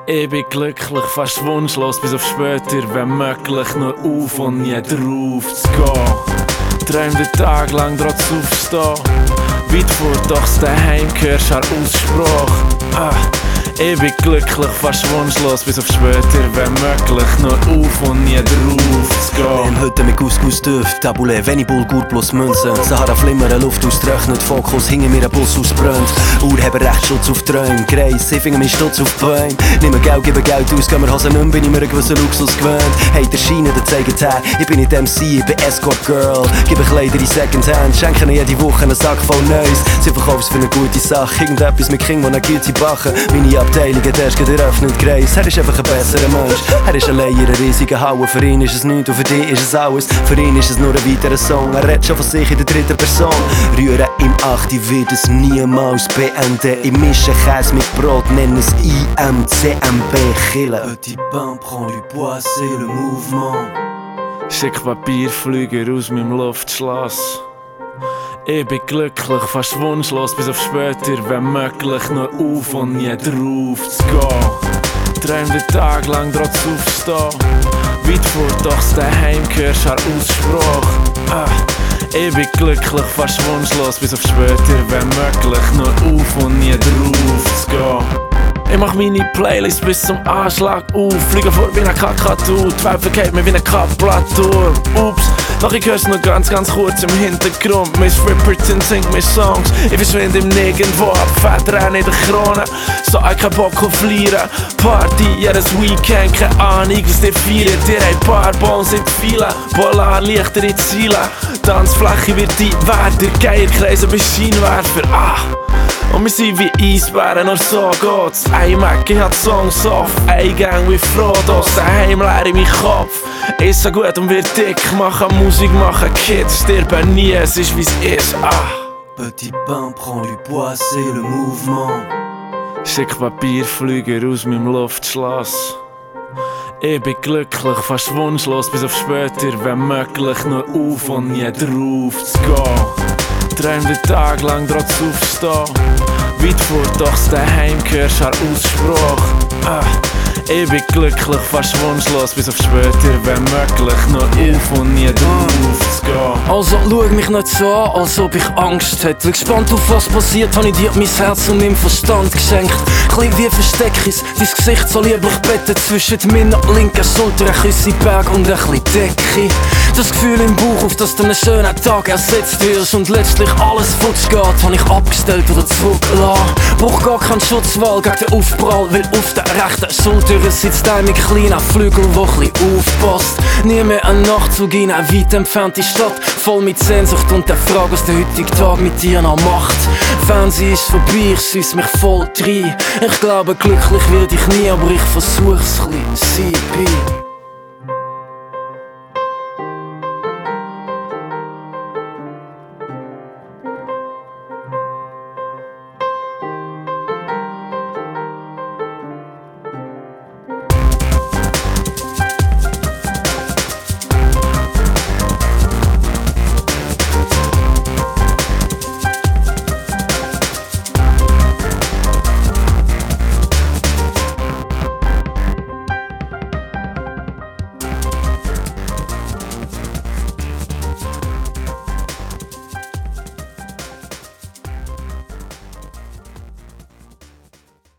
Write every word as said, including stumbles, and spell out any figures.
Ich bin glücklich, fast wunschlos bis auf später, wenn möglich nur auf und nie drauf zu gehen. Träum den Tag lang trotz aufstehen, weit vor doch's daheim hörst an Ausspruch. Ah. Ich bin glücklich, fast wunschlos bis auf später, wenn möglich nur auf und nie drauf zu gehen. Nehm heute mit Couscous Düft, Tabbouleh, wenig Bulgur plus Münzen. Sahara flimmern, Luft austrocknet, Fokus hinter mir ein Bus ausbrennt. Urheber Rechtsschutz auf Träume, Kreis, ich finde mich stutz auf die Beine. Nimm Geld, gebe Geld aus, gehen wir Hosen nicht mehr, bin ich mir einen gewissen Luxus gewöhnt. Hey, der Scheine, der zeigt her, ich bin nicht M C, ich bin Escort Girl. Gebe Kleider in Secondhand, schenke ihnen jede Woche einen Sack voll Neues. Sie verkaufen es für eine gute Sache, irgendetwas mit Kindern, die eine gute backen. Meine Abteilung hat erst gerade eröffnet, Kreis. Er ist einfach ein besserer Mensch. Er ist allein in einer riesigen Halle. Für ihn ist es nichts und für dich ist es alles. Für ihn ist es nur ein weiterer Song. Er redet schon von sich in der dritten Person. Rühren im Acht, ich will es niemals beenden. Ich mische Käse mit Brot, nenne es I M C M B Kille. Petit pain, prends du poids, c'est le mouvement. Schick Papierflüger aus meinem Luftschloss. Ich bin glücklich, fast wunschlos bis auf später, wenn möglich nur auf und nie drauf zu gehen. Träum den Tag lang trotz aufstehen, weit vor doch's daheim hörst an Ausspruch. Ah. Ich bin glücklich, fast wunschlos bis auf später, wenn möglich nur auf und nie drauf zu gehen. Ich mach meine Playlist bis zum Anschlag auf, fliege vor wie ein Kakadu, die Welt vergeht mir wie eine Kaplatur. Ups, doch ich hör's nur ganz, ganz kurz im Hintergrund. Miss Ripperton singt mir Songs, ich verschwinde im Nirgendwo, hab Federn in der Krone. So ich kein Bock auf Flieren, Party jedes Weekend, keine Ahnung was die feiern. Dir ein paar Bones in die File, Polarlichter in die Ziele. Tanzfläche wird die Werte, Geierkreise bis Scheinwerfer, ah. Und wir sind wie Eisbären, nur so geht's. Ein Mac, ich hat Songs auf, ein Gang wie Frodo, daheim leer in meinen Kopf. Ist so gut und wird dick, machen Musik, machen Kids, sterben nie, es ist wie's ist, ah. Petit pain, prends du poids, c'est le mouvement. Schick Papierflüger aus meinem Luftschloss. Ich bin glücklich, fast wunschlos bis auf später, wenn möglich nur auf und nie drauf zu gehen. Träum den Tag lang trotz aufstehen, weit vor doch's daheim hörst an Ausspruch. Ah. Ich bin glücklich, fast wunschlos bis auf später, wenn möglich nur auf und nie drauf zu gehen. Also schau mich nicht so an, als ob ich Angst hätte. Weil gespannt auf was passiert, hab ich dir mein Herz und meinen Verstand geschenkt. Klein wie Versteckis, dein Gesicht so lieblich bettet. Zwischen meiner linken Schulter ein Küsse Berg und ein bisschen Decke. Das Gefühl im Bauch, auf das du einen schönen Tag ersetzt wirst und letztlich alles futsch geht, hab ich abgestellt oder zurückgelassen. Brauch gar keinen Schutzwall gegen den Aufprall, weil auf der rechten Schulter sitzt ein mit kleinen Flügeln, wo chli aufpasst. Nie mehr ein Nachtzug in eine weit entfernte Stadt, voll mit Sehnsucht und der Frage, was der heutige Tag mit dir noch macht. Fernsehen ist vorbei, ich süß mich voll rein. Ich glaube, glücklich werde ich nie, aber ich versuch's chli. C P